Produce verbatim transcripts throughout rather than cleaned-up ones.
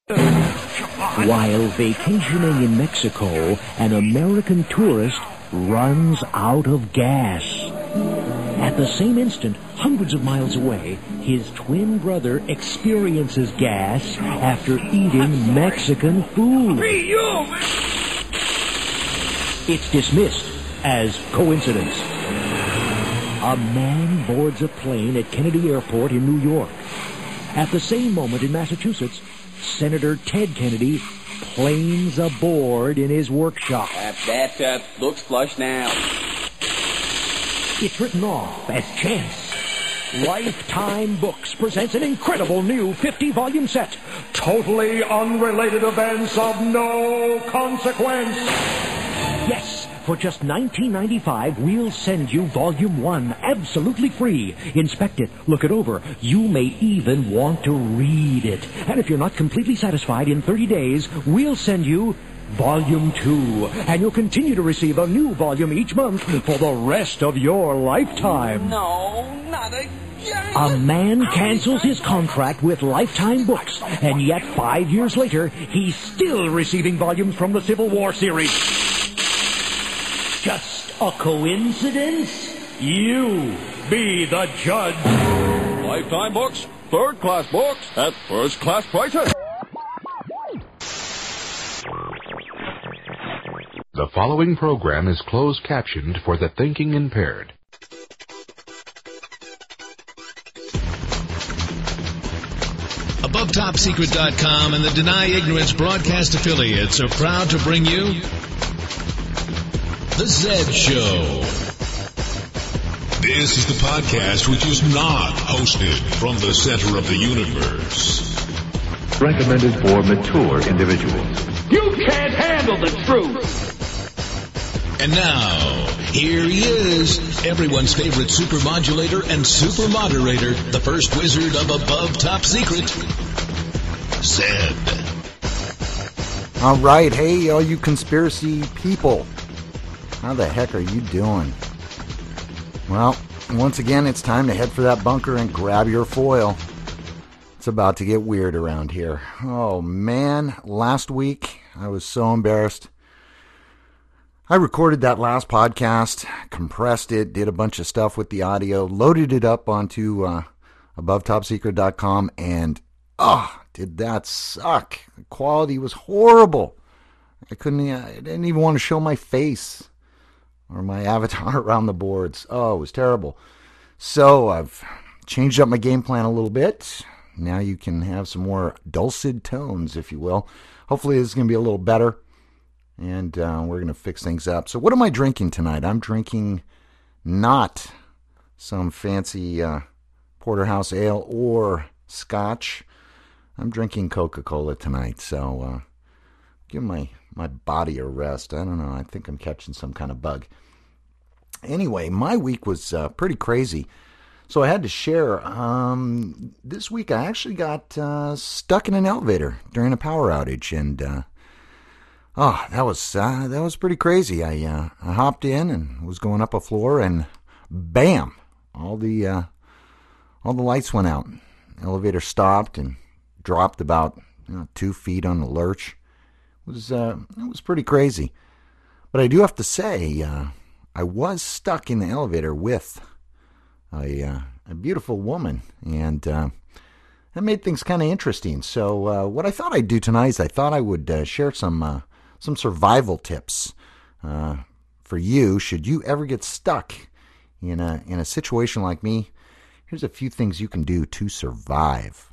While vacationing in Mexico, an American tourist runs out of gas. At the same instant, hundreds of miles away, his twin brother experiences gas after eating Mexican food. Hey, you! It's dismissed as coincidence. A man boards a plane at Kennedy Airport in New York. At the same moment in Massachusetts, Senator Ted Kennedy planes aboard in his workshop. Uh, that uh, looks flush now. It's written off as chance. Lifetime Books presents an incredible new fifty-volume set. Totally unrelated events of no consequence. Yes, for just nineteen ninety-five, we'll send you Volume one absolutely free. Inspect it, look it over. You may even want to read it. And if you're not completely satisfied, in thirty days, we'll send you Volume two, and you'll continue to receive a new volume each month for the rest of your lifetime. No, not again. A man cancels his contract with Lifetime Books, and yet five years later, he's still receiving volumes from the Civil War series. Just a coincidence? You be the judge. Lifetime Books, third-class books at first-class prices. The following program is closed captioned for the thinking impaired. Above Top Secret dot com and the Deny Ignorance broadcast affiliates are proud to bring you The Zed Show. This is the podcast which is not hosted from the center of the universe. Recommended for mature individuals. You can't handle the truth. And now, here he is, everyone's favorite super modulator and super moderator, the first wizard of Above Top Secret, Zed. All right, hey, all you conspiracy people. How the heck are you doing? Well, once again, it's time to head for that bunker and grab your foil. It's about to get weird around here. Oh, man, last week I was so embarrassed. I recorded that last podcast, compressed it, did a bunch of stuff with the audio, loaded it up onto uh, Above Top Secret dot com, and, oh, did that suck. The quality was horrible. I couldn't, I didn't even want to show my face or my avatar around the boards. Oh, it was terrible. So I've changed up my game plan a little bit. Now you can have some more dulcet tones, if you will. Hopefully this is going to be a little better. And uh, we're going to fix things up. So what am I drinking tonight? I'm drinking not some fancy uh, porterhouse ale or scotch. I'm drinking Coca-Cola tonight. So uh, give my, my body a rest. I don't know. I think I'm catching some kind of bug. Anyway, my week was uh, pretty crazy. So I had to share. Um, this week I actually got uh, stuck in an elevator during a power outage. And uh, Oh, that was uh, that was pretty crazy. I uh, I hopped in and was going up a floor, and bam, all the uh, all the lights went out. The elevator stopped and dropped about you know, two feet on the lurch. It was uh, it was pretty crazy. But I do have to say, uh, I was stuck in the elevator with a uh, a beautiful woman, and uh, that made things kind of interesting. So uh, what I thought I'd do tonight is I thought I would uh, share some. Uh, Some survival tips uh, for you should you ever get stuck in a in a situation like me. Here's a few things you can do to survive.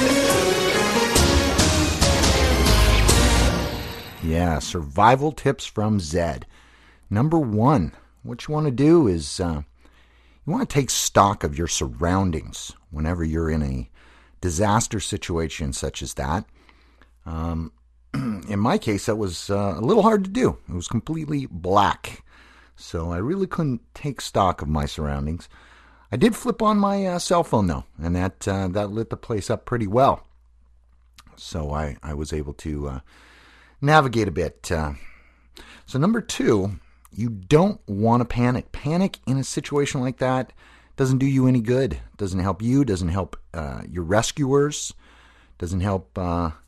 Yeah, survival tips from Zed. Number one, what you want to do is uh, you want to take stock of your surroundings whenever you're in a disaster situation such as that. Um, In my case, that was uh, a little hard to do. It was completely black, so I really couldn't take stock of my surroundings. I did flip on my uh, cell phone, though, and that uh, that lit the place up pretty well. So I, I was able to uh, navigate a bit. Uh, so number two, you don't want to panic. Panic in a situation like that doesn't do you any good. Doesn't help you, doesn't help uh, your rescuers, doesn't help... Uh,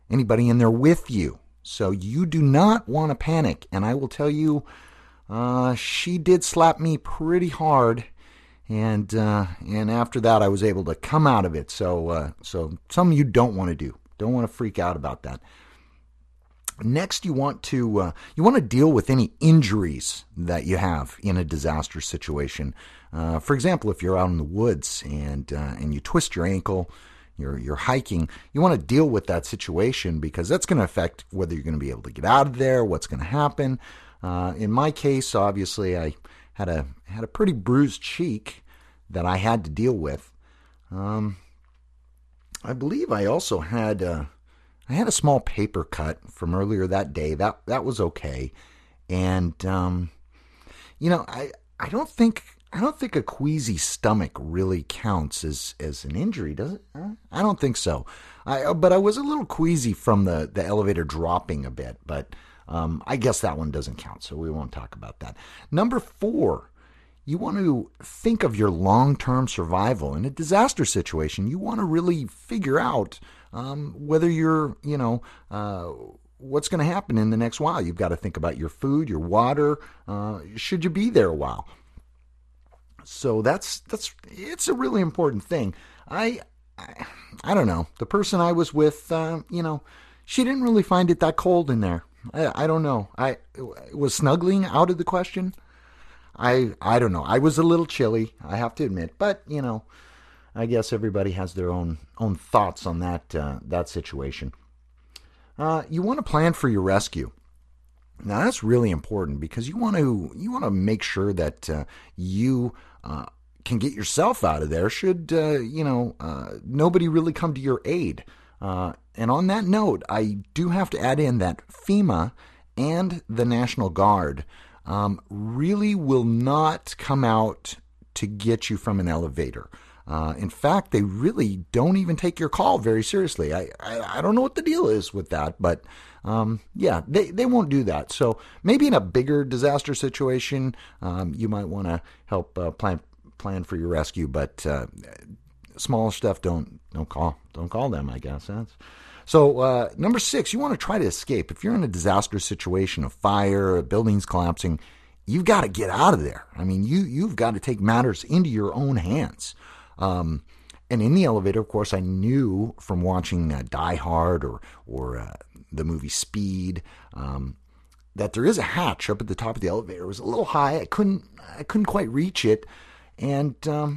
anybody in there with you. So you do not want to panic. And I will tell you, uh, she did slap me pretty hard. And uh, and after that, I was able to come out of it. So uh, so something you don't want to do. Don't want to freak out about that. Next, you want to uh, you want to deal with any injuries that you have in a disaster situation. Uh, for example, if you're out in the woods and uh, and you twist your ankle, you're you're hiking, you want to deal with that situation because that's going to affect whether you're going to be able to get out of there, what's going to happen. Uh, in my case, obviously, I had a had a pretty bruised cheek that I had to deal with. Um, I believe I also had a, I had a small paper cut from earlier that day. That that was okay, and um, you know, I I don't think I don't think a queasy stomach really counts as as an injury, does it? I don't think so. I but I was a little queasy from the the elevator dropping a bit, but. Um, I guess that one doesn't count, so we won't talk about that. Number four, you want to think of your long-term survival. In a disaster situation, you want to really figure out um, whether you're, you know, uh, what's going to happen in the next while. You've got to think about your food, your water. Uh, should you be there a while? So that's that's it's a really important thing. I I, I don't know. The person I was with, uh, you know, she didn't really find it that cold in there. I, I don't know. I was snuggling out of the question. I I don't know. I was a little chilly, I have to admit, but you know, I guess everybody has their own own thoughts on that uh, that situation. Uh, you want to plan for your rescue. Now that's really important because you want to you want to make sure that uh, you uh, can get yourself out of there. Should uh, you know uh, nobody really come to your aid. Uh, and on that note, I do have to add in that FEMA and the National Guard um, really will not come out to get you from an elevator. Uh, in fact, they really don't even take your call very seriously. I, I, I don't know what the deal is with that, but um, yeah, they, they won't do that. So maybe in a bigger disaster situation, um, you might want to help uh, plan plan for your rescue, but uh, smaller stuff, don't don't call don't call them, I guess. That's, so uh, number six, you want to try to escape. If you're in a disaster situation, a fire, a building's collapsing, you've got to get out of there. I mean, you you've got to take matters into your own hands. Um, and in the elevator, of course, I knew from watching uh, Die Hard or or uh, the movie Speed um, that there is a hatch up at the top of the elevator. It was a little high. I couldn't I couldn't quite reach it, and um,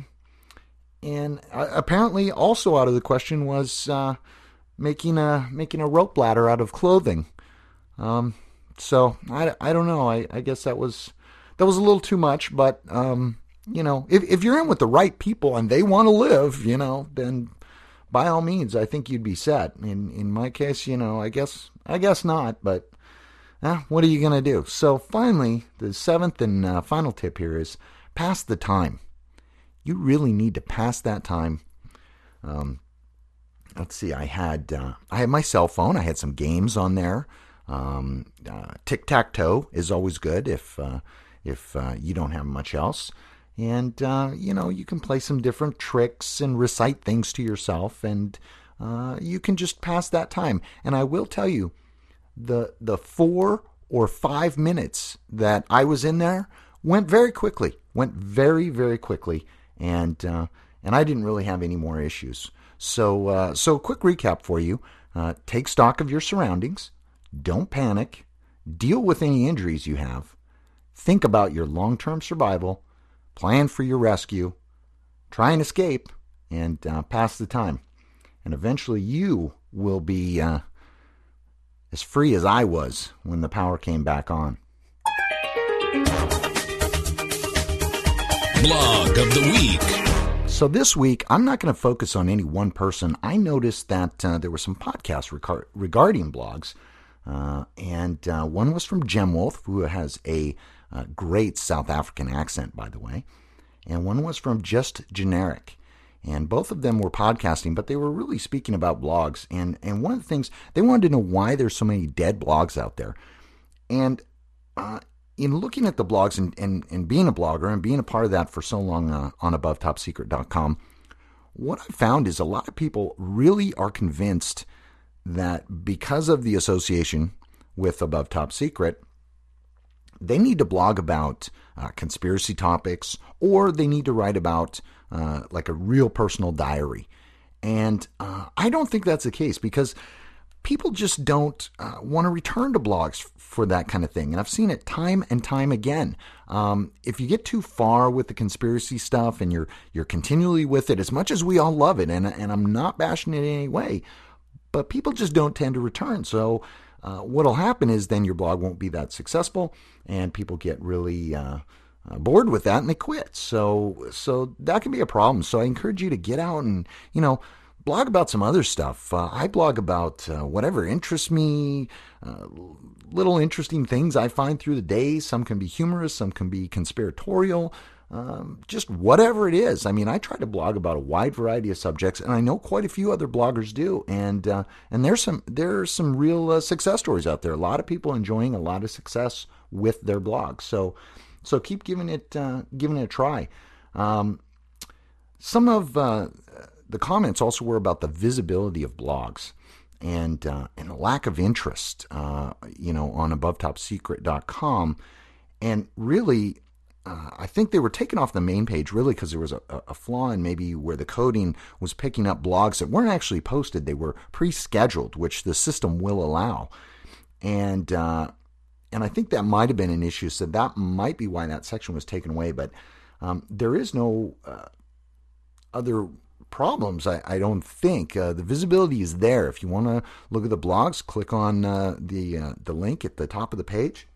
and uh, apparently also out of the question was uh, making a making a rope ladder out of clothing. Um, so I, I don't know. I, I guess that was that was a little too much, but. Um, You know, if if you're in with the right people and they want to live, you know, then by all means, I think you'd be set. In in my case, you know, I guess I guess not. But eh, what are you gonna do? So finally, the seventh and uh, final tip here is pass the time. You really need to pass that time. Um, let's see. I had uh, I had my cell phone. I had some games on there. Um, uh, tic-tac-toe is always good if uh, if uh, you don't have much else. And, uh, you know, you can play some different tricks and recite things to yourself, and uh, you can just pass that time. And I will tell you, the the four or five minutes that I was in there went very quickly, went very, very quickly, and uh, and I didn't really have any more issues. So, uh, so quick recap for you. Uh, take stock of your surroundings. Don't panic. Deal with any injuries you have. Think about your long-term survival. Plan for your rescue, try and escape, and uh, pass the time. And eventually you will be uh, as free as I was when the power came back on. Blog of the Week. So this week, I'm not going to focus on any one person. I noticed that uh, there were some podcasts rec- regarding blogs. Uh, and uh, one was from Gemwolf, who has a Uh, great South African accent, by the way. And one was from Just Generic. And both of them were podcasting, but they were really speaking about blogs. And, and one of the things, they wanted to know why there's so many dead blogs out there. And uh, in looking at the blogs and, and, and being a blogger and being a part of that for so long uh, on above top secret dot com, what I found is a lot of people really are convinced that because of the association with Above Top Secret, they need to blog about uh, conspiracy topics, or they need to write about uh, like a real personal diary. And uh, I don't think that's the case, because people just don't uh, want to return to blogs f- for that kind of thing. And I've seen it time and time again. Um, if you get too far with the conspiracy stuff and you're you're continually with it, as much as we all love it, and, and I'm not bashing it in any way, but people just don't tend to return. So uh, what'll happen is then your blog won't be that successful, and people get really uh, uh, bored with that and they quit. So so that can be a problem. So I encourage you to get out and, you know, blog about some other stuff. Uh, I blog about uh, whatever interests me, uh, little interesting things I find through the day. Some can be humorous, some can be conspiratorial, um, just whatever it is. I mean, I try to blog about a wide variety of subjects, and I know quite a few other bloggers do. And uh, and there's some there's some real uh, success stories out there. A lot of people enjoying a lot of success with their blogs. So so keep giving it uh, giving it a try. Um, some of uh, the comments also were about the visibility of blogs and uh, and a lack of interest, uh, you know, on above top secret dot com. And really, uh, I think they were taken off the main page really because there was a, a flaw in maybe where the coding was picking up blogs that weren't actually posted. They were pre-scheduled, which the system will allow. And uh, and I think that might have been an issue. So that might be why that section was taken away. But um, there is no uh, other problems, I, I don't think. Uh, the visibility is there. If you want to look at the blogs, click on uh, the uh, the link at the top of the page.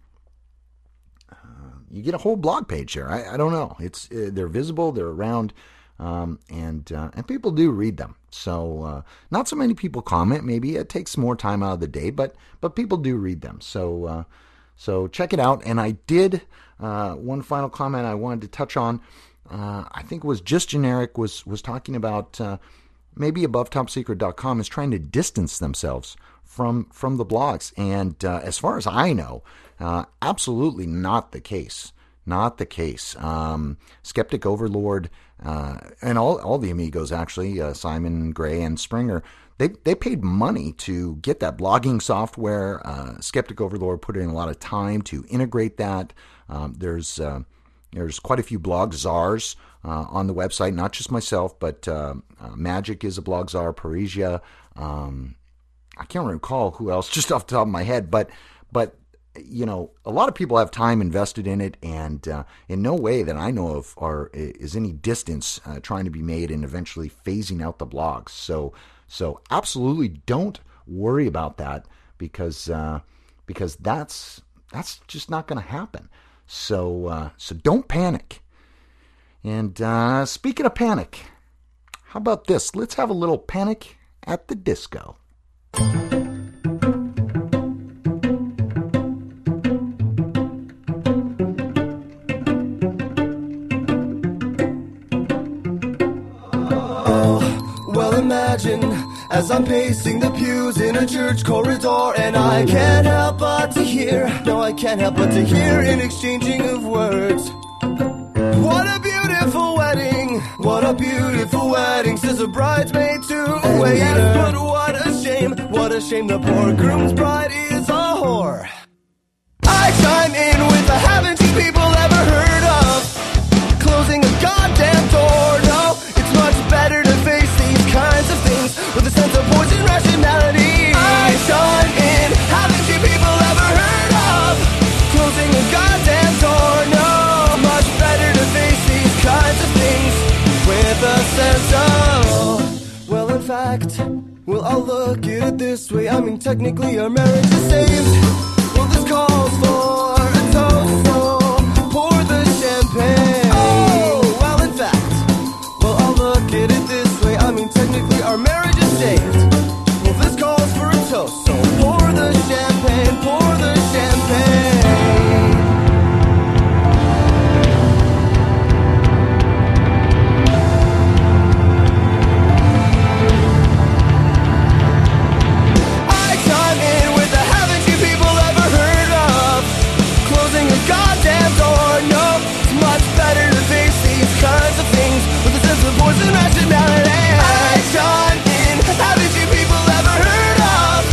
Uh, you get a whole blog page there. I, I don't know. It's uh, they're visible. They're around, um, and uh, and people do read them. So uh, not so many people comment. Maybe it takes more time out of the day, but but people do read them. So uh, so check it out. And I did uh, one final comment I wanted to touch on. Uh, I think it was Just Generic was was talking about uh, maybe above top secret dot com is trying to distance themselves from from the blogs. And uh, as far as I know, uh, absolutely not the case. Not the case. Um, Skeptic Overlord uh, and all all the amigos, actually, uh, Simon, Gray, and Springer, they they paid money to get that blogging software. Uh, Skeptic Overlord put in a lot of time to integrate that. Um, there's uh, There's quite a few blog czars uh, on the website, not just myself, but uh, uh, Magic is a blog czar, Parisia. Um, I can't recall who else just off the top of my head, but, but you know, a lot of people have time invested in it, and uh, in no way that I know of are is any distance uh, trying to be made in eventually phasing out the blogs. So, so absolutely don't worry about that, because uh, because that's that's just not going to happen. So, uh, so don't panic. And uh, speaking of panic, how about this? Let's have a little Panic at the Disco. Oh, well, imagine as I'm pacing the pews in a church corridor, and I can't help but to hear, no, I can't help but to hear an exchanging of words. What a beautiful wedding, what a beautiful wedding, says a bridesmaid to a waiter. Yes, but what a shame, what a shame, the poor groom's bride is a whore. I chime in with a haven't you people ever heard of closing a goddamn door? No, it's much better to face these kinds of things with a sense of poison rationality. I chime in, haven't you people ever heard of closing a goddamn door? No, it's much better to face these kinds of things with a sense of, well, in fact, well, I'll look at it this way. I mean, technically our marriage is saved. Well, this calls for a toast, so pour the champagne. Oh, well, in fact, well, I'll look at it this way. I mean, technically our marriage is saved. Well, this calls for a toast, so pour the champagne, pour the champagne. I chime in with the haven't you people ever heard of closing a goddamn door? No, it's much better to face these kinds of things with a sense of poison rationality. I chime in, haven't you people ever heard of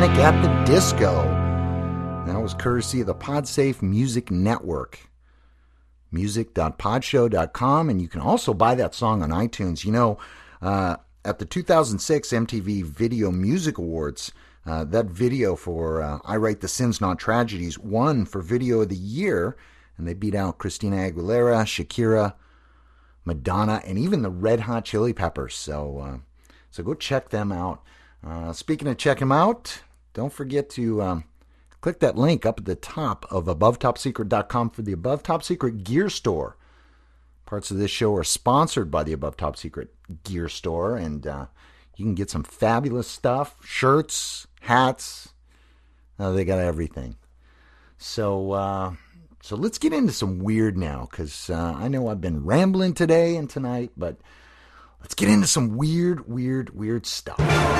Panic at the Disco. That was courtesy of the PodSafe Music Network. music dot podshow dot com, and you can also buy that song on iTunes. You know, uh, at the two thousand six M T V Video Music Awards, uh, that video for uh, I Write the Sins Not Tragedies won for Video of the Year, and they beat out Christina Aguilera, Shakira, Madonna, and even the Red Hot Chili Peppers. So, uh, so go check them out. Uh, speaking of check them out, don't forget to um, click that link up at the top of above top secret dot com for the Above Top Secret Gear Store. Parts of this show are sponsored by the Above Top Secret Gear Store, and uh, you can get some fabulous stuff, shirts, hats. Uh, they got everything. So, uh, so let's get into some weird now, because uh, I know I've been rambling today and tonight, but let's get into some weird, weird, weird stuff.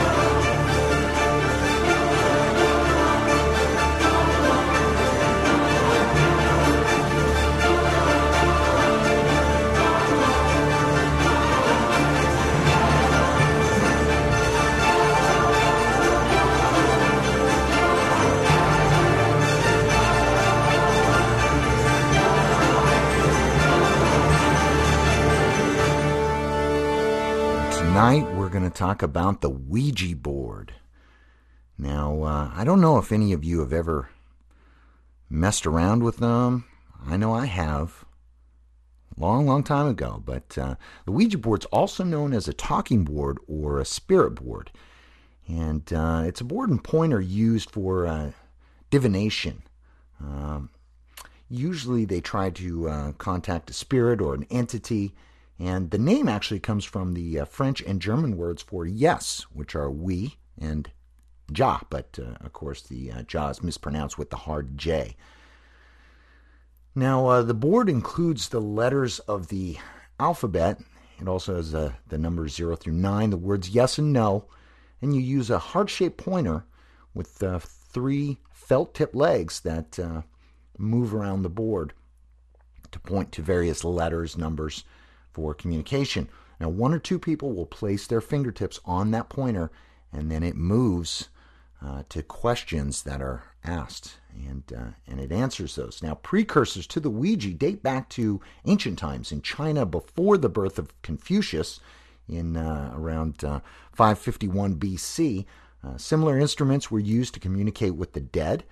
Tonight we're going to talk about the Ouija board. Now, uh, I don't know if any of you have ever messed around with them. I know I have. Long, long time ago. But uh, the Ouija board's also known as a talking board or a spirit board. And uh, it's a board and pointer used for uh, divination. Um, usually they try to uh, contact a spirit or an entity. And the name actually comes from the uh, French and German words for yes, which are oui and ja, but uh, of course the uh, ja is mispronounced with the hard J. Now, uh, the board includes the letters of the alphabet. It also has uh, the numbers zero through nine, the words yes and no, and you use a heart-shaped pointer with uh, three felt-tip legs that uh, move around the board to point to various letters, numbers, for communication. Now, one or two people will place their fingertips on that pointer, and then it moves uh, to questions that are asked, and uh, and it answers those. Now, precursors to the Ouija date back to ancient times in China before the birth of Confucius in uh, around uh, five fifty-one B C. Uh, similar instruments were used to communicate with the dead.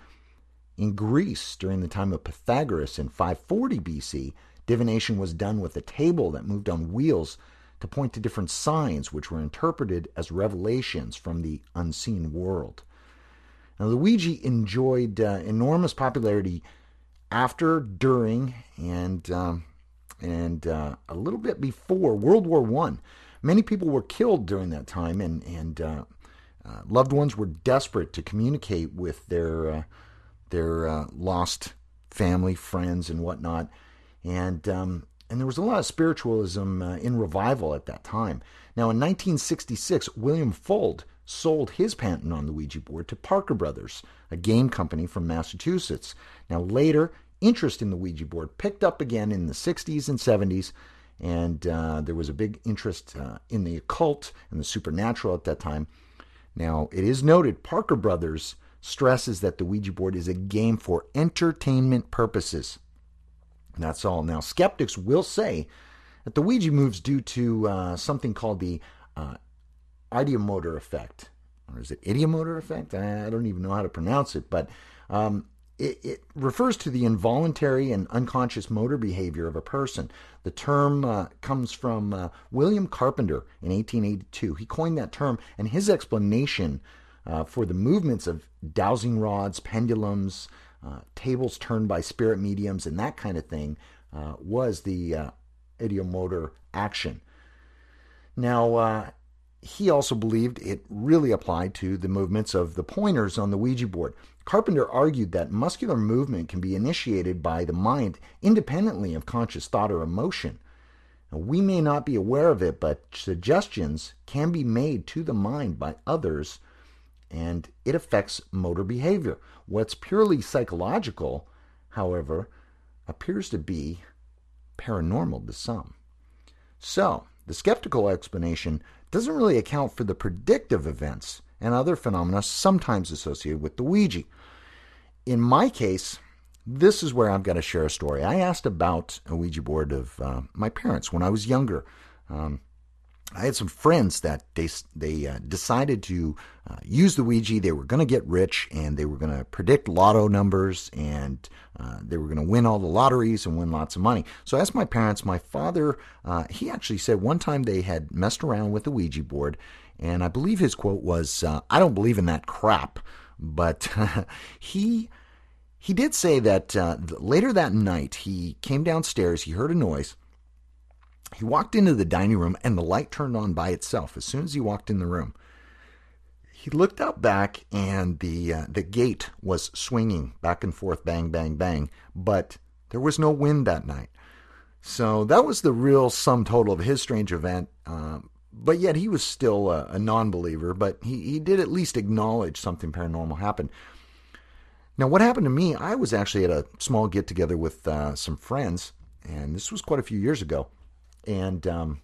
In Greece, during the time of Pythagoras in five forty B C, divination was done with a table that moved on wheels to point to different signs which were interpreted as revelations from the unseen world. Now, the Ouija enjoyed uh, enormous popularity after, during, and um, and uh, a little bit before World War One. Many people were killed during that time, and, and uh, uh, loved ones were desperate to communicate with their, uh, their uh, lost family, friends, and whatnot. And um, and there was a lot of spiritualism uh, in revival at that time. Now, in nineteen sixty-six, William Fuld sold his patent on the Ouija board to Parker Brothers, a game company from Massachusetts. Now, later, interest in the Ouija board picked up again in the sixties and seventies, and uh, there was a big interest uh, in the occult and the supernatural at that time. Now, it is noted Parker Brothers stresses that the Ouija board is a game for entertainment purposes. That's all. Now, skeptics will say that the Ouija moves due to uh, something called the uh, ideomotor effect. Or is it idiomotor effect? I don't even know how to pronounce it, but um, it, it refers to the involuntary and unconscious motor behavior of a person. The term uh, comes from uh, William Carpenter in eighteen eighty-two. He coined that term, and his explanation uh, for the movements of dowsing rods, pendulums, Uh, tables turned by spirit mediums, and that kind of thing uh, was the uh, ideomotor action. Now, uh, he also believed it really applied to the movements of the pointers on the Ouija board. Carpenter argued that muscular movement can be initiated by the mind independently of conscious thought or emotion. Now, we may not be aware of it, but suggestions can be made to the mind by others, and it affects motor behavior. What's purely psychological, however, appears to be paranormal to some. So, the skeptical explanation doesn't really account for the predictive events and other phenomena sometimes associated with the Ouija. In my case, this is where I've got to share a story. I asked about a Ouija board of uh, my parents when I was younger. Um, I had some friends that they they uh, decided to uh, use the Ouija. They were going to get rich, and they were going to predict lotto numbers, and uh, they were going to win all the lotteries and win lots of money. So I asked my parents. My father, uh, he actually said one time they had messed around with the Ouija board, and I believe his quote was, uh, "I don't believe in that crap," but he he did say that uh, later that night he came downstairs. He heard a noise. He walked into the dining room, and the light turned on by itself as soon as he walked in the room. He looked out back, and the uh, the gate was swinging back and forth, bang, bang, bang, but there was no wind that night. So that was the real sum total of his strange event, uh, but yet he was still a, a non-believer, but he, he did at least acknowledge something paranormal happened. Now, what happened to me, I was actually at a small get-together with uh, some friends, and this was quite a few years ago. And um,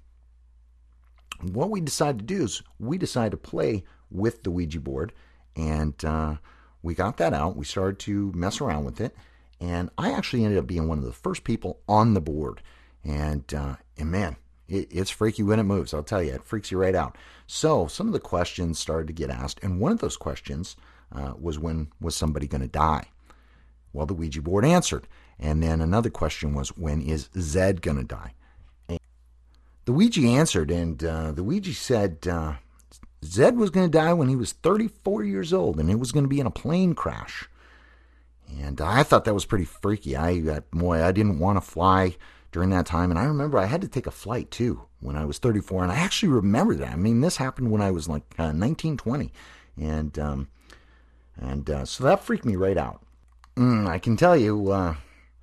what we decided to do is we decided to play with the Ouija board, and uh, we got that out. We started to mess around with it, and I actually ended up being one of the first people on the board. And, uh, and man, it, it's freaky when it moves. I'll tell you, it freaks you right out. So some of the questions started to get asked, and one of those questions uh, was, when was somebody going to die? Well, the Ouija board answered. And then another question was, when is Zed going to die? The Ouija answered, and uh, the Ouija said uh, Zed was going to die when he was thirty-four years old, and it was going to be in a plane crash. And I thought that was pretty freaky. I, uh, boy, I didn't want to fly during that time, and I remember I had to take a flight, too, when I was thirty-four, and I actually remember that. I mean, this happened when I was like uh, nineteen, twenty, and, um, and uh, so that freaked me right out. Mm, I can tell you... Uh,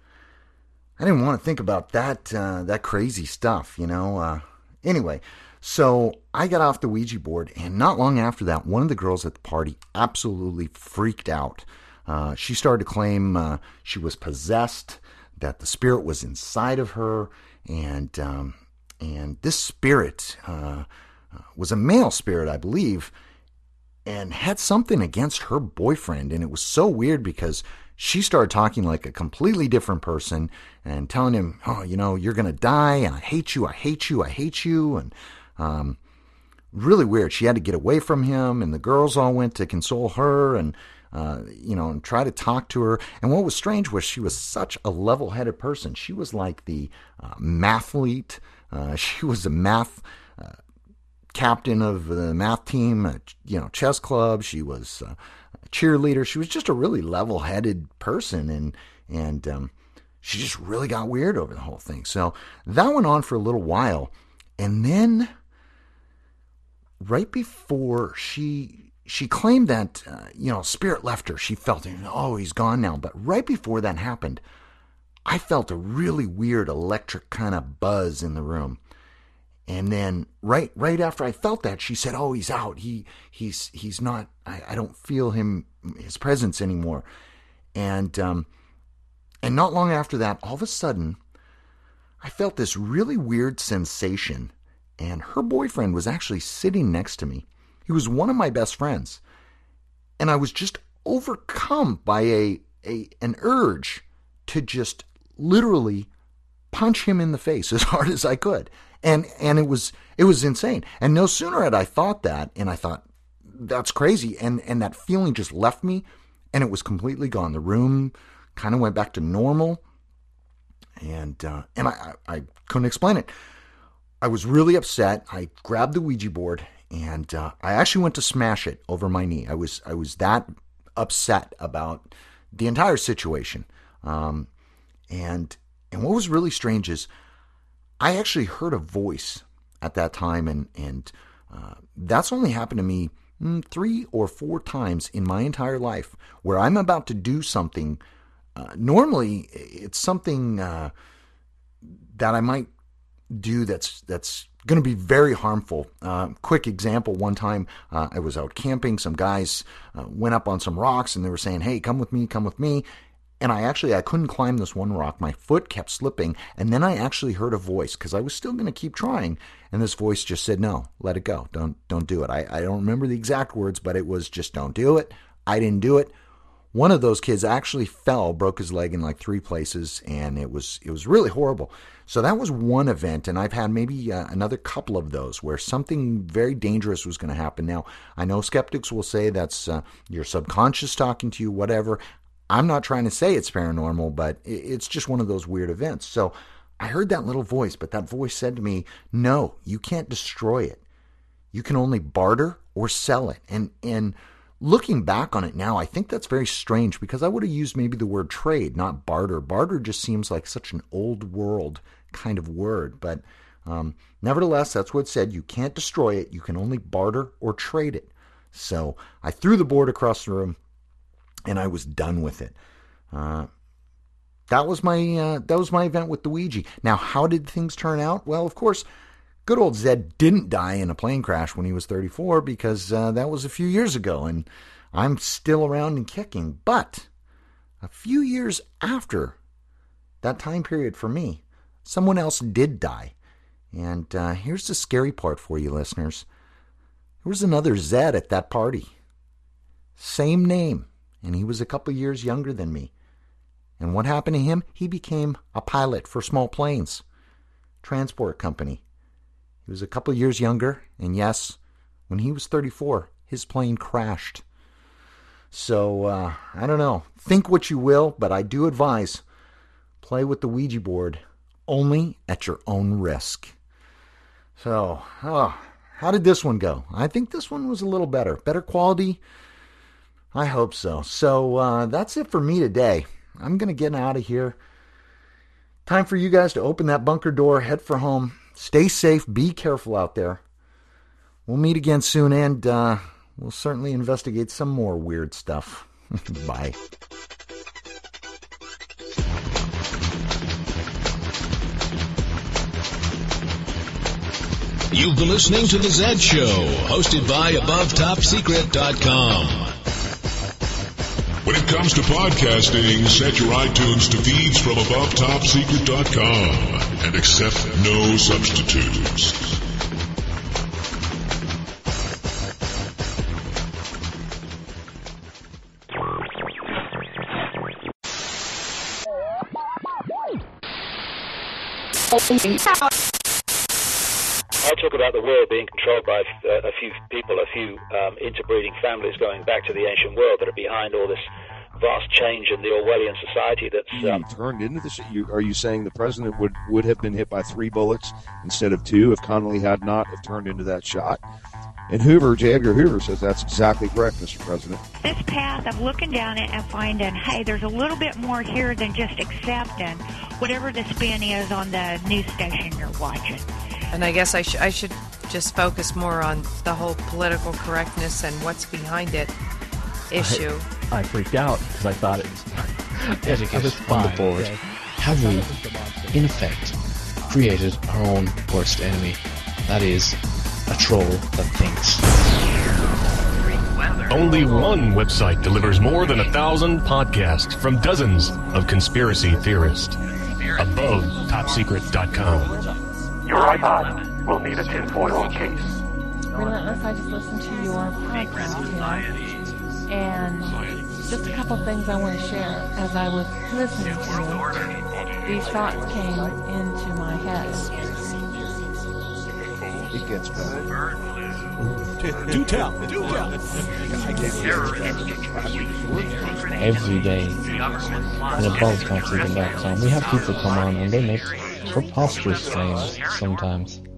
I didn't want to think about that uh, that crazy stuff, you know. Uh, anyway, so I got off the Ouija board, and not long after that, one of the girls at the party absolutely freaked out. Uh, she started to claim uh, she was possessed, that the spirit was inside of her, and um, and this spirit uh, was a male spirit, I believe, and had something against her boyfriend. And it was so weird because she started talking like a completely different person and telling him, oh, you know, you're going to die, and I hate you, I hate you, I hate you. And um, really weird. She had to get away from him, and the girls all went to console her and, uh, you know, and try to talk to her. And what was strange was she was such a level-headed person. She was like the uh, mathlete. Uh, she was a math uh, captain of the math team, uh, you know, chess club. She was... Uh, cheerleader. She was just a really level-headed person, and and um, she just really got weird over the whole thing. So that went on for a little while, and then right before she she claimed that uh, you know, spirit left her. She felt, oh, he's gone now. But right before that happened, I felt a really weird electric kind of buzz in the room. And then right right after I felt that, she said, oh, he's out. He he's he's not, I, I don't feel him, his presence anymore. And um, and not long after that, all of a sudden, I felt this really weird sensation. And her boyfriend was actually sitting next to me. He was one of my best friends. And I was just overcome by a, a an urge to just literally punch him in the face as hard as I could. And and it was it was insane. And no sooner had I thought that, and I thought, that's crazy, and, and that feeling just left me, and it was completely gone. The room kind of went back to normal, and uh, and I, I couldn't explain it. I was really upset. I grabbed the Ouija board, and uh, I actually went to smash it over my knee. I was I was that upset about the entire situation. Um, and and what was really strange is, I actually heard a voice at that time, and and uh, that's only happened to me mm, three or four times in my entire life, where I'm about to do something. Uh, normally, it's something uh, that I might do that's that's going to be very harmful. Uh, quick example: one time uh, I was out camping. Some guys uh, went up on some rocks, and they were saying, "Hey, come with me, come with me." And I actually, I couldn't climb this one rock. My foot kept slipping. And then I actually heard a voice, because I was still going to keep trying. And this voice just said, no, let it go. Don't don't do it. I, I don't remember the exact words, but it was just don't do it. I didn't do it. One of those kids actually fell, broke his leg in like three places, and it was it was really horrible. So that was one event, and I've had maybe uh, another couple of those where something very dangerous was going to happen. Now, I know skeptics will say that's uh, your subconscious talking to you, whatever. I'm not trying to say it's paranormal, but it's just one of those weird events. So I heard that little voice, but that voice said to me, no, you can't destroy it. You can only barter or sell it. And and looking back on it now, I think that's very strange, because I would have used maybe the word trade, not barter. Barter just seems like such an old world kind of word. But um, nevertheless, that's what it said. You can't destroy it. You can only barter or trade it. So I threw the board across the room, and I was done with it. Uh, that was my uh, that was my event with the Ouija. Now, how did things turn out? Well, of course, good old Zed didn't die in a plane crash when he was thirty-four, because uh, that was a few years ago, and I'm still around and kicking. But a few years after that time period for me, someone else did die. And uh, here's the scary part for you listeners. There was another Zed at that party. Same name. And he was a couple years younger than me. And what happened to him? He became a pilot for small planes. Transport company. He was a couple years younger. And yes, when he was thirty-four, his plane crashed. So, uh, I don't know. Think what you will, but I do advise, play with the Ouija board only at your own risk. So, oh, how did this one go? I think this one was a little better. Better quality? I hope so. So uh, that's it for me today. I'm going to get out of here. Time for you guys to open that bunker door, head for home. Stay safe. Be careful out there. We'll meet again soon, and uh, we'll certainly investigate some more weird stuff. Bye. You've been listening to The Zed Show, hosted by above top secret dot com. When it comes to podcasting, set your iTunes to feeds from above top secret dot com and accept no substitutes. I talk about the world being controlled by uh, a few people, a few um, interbreeding families going back to the ancient world that are behind all this vast change in the Orwellian society that's um, turned into this. You, are you saying the president would, would have been hit by three bullets instead of two if Connolly had not have turned into that shot? And Hoover, J. Edgar Hoover, says that's exactly correct, Mister President. This path of looking down it and finding, hey, there's a little bit more here than just accepting whatever the spin is on the news station you're watching. And I guess I, sh- I should just focus more on the whole political correctness and what's behind it issue. I, I freaked out because I thought it was, it, it was fine. Forward. Yeah. Have we, in effect, created our own worst enemy? That is, a troll that thinks. Only one website delivers more than a thousand podcasts from dozens of conspiracy theorists. above top secret dot com. Your iPod will need a tinfoil case. Relentless, I just listened to your podcast, and just a couple things I want to share. As I was listening to you, these thoughts came into my head. It gets better. Do tell. Do tell. Every day, and above top secret dot com, we have people come on and they make preposterous claims sometimes.